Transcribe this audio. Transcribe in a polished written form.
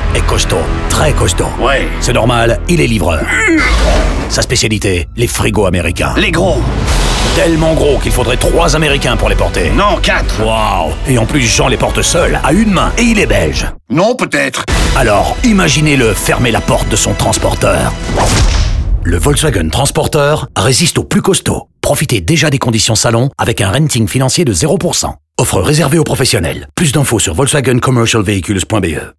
est costaud, très costaud. Ouais. C'est normal, il est livreur. Sa spécialité, les frigos américains. Les gros. Tellement gros qu'il faudrait 3 Américains pour les porter. Non, 4. Waouh! Et en plus, Jean les porte seul, à une main, et il est belge. Non, peut-être. Alors, imaginez-le fermer la porte de son transporteur. Le Volkswagen Transporteur résiste au plus costaud. Profitez déjà des conditions salon avec un renting financier de 0%. Offre réservée aux professionnels. Plus d'infos sur volkswagencommercialvehicles.be.